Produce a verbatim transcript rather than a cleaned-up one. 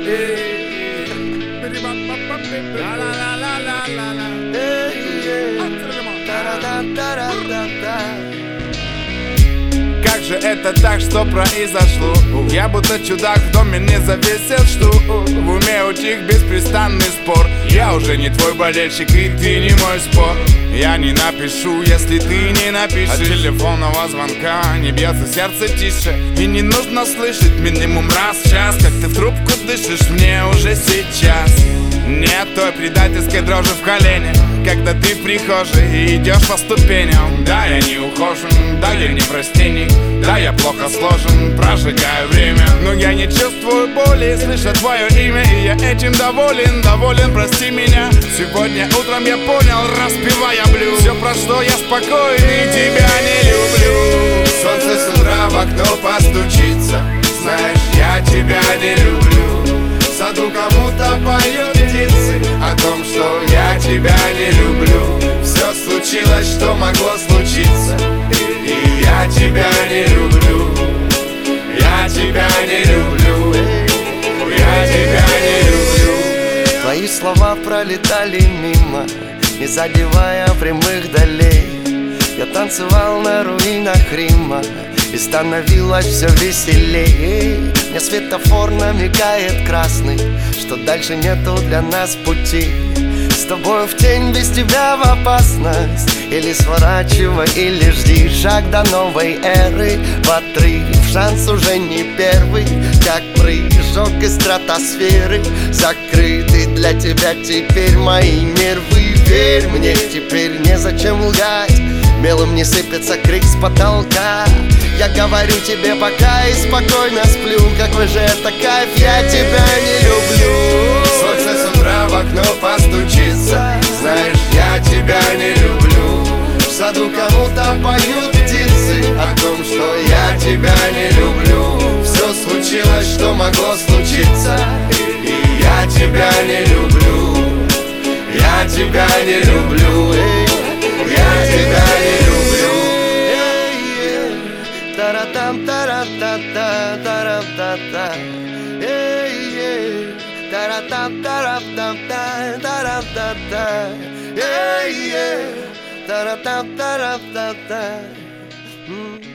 Как же это так, что произошло? Я будто чудак в доме не завесил, что в уме утих беспрестанный спор. Я уже не твой болельщик, и ты не мой спор. Я не напишу, если ты не напишешь. От телефонного звонка не бьется сердце тише. И не нужно слышать минимум раз в час, как ты в трубку дышишь мне уже сейчас. Нет той предательской дрожи в колене, когда ты в прихожей и идешь по ступеням. Да, я не ухожен, да, я не простенник, да, я плохо сложен, прожигаю время. Но я не чувствую боли, слыша твое имя, и я этим доволен, доволен, прости меня. Сегодня утром я понял, распевая блюз, все, про что я спокойный, тебя не люблю. Солнце с утра в окно постучится, знаешь, я тебя не люблю. В саду кому-то поют птицы о том, что я тебя не люблю. Все случилось, что могло случиться, и я тебя не люблю. Я тебя не люблю. Я тебя не люблю. Твои слова пролетали мимо, не задевая прямых долей. Я танцевал на руинах Рима, и становилось все веселее. Мне светофор намекает красный, что дальше нету для нас пути. С тобой в тень, без тебя в опасность. Или сворачивай, или жди. Шаг до новой эры в отрыв, шанс уже не первый. Как прыжок из стратосферы, закрыты для тебя теперь мои нервы. Верь мне, теперь незачем лгать, мелом не сыпется крик с потолка. Я говорю тебе пока и спокойно сплю. Какой же это кайф, я тебя не люблю. Солнце с утра в окно постучится, знаешь, я тебя не люблю. В саду кому-то поют птицы о том, что я тебя не люблю. Все случилось, что могло случиться, и я тебя не люблю. Я тебя не люблю. Я тебя не люблю. Таратам, таратата, таратата. Эй, таратам, таратам, таратата. Эй, таратам, таратата.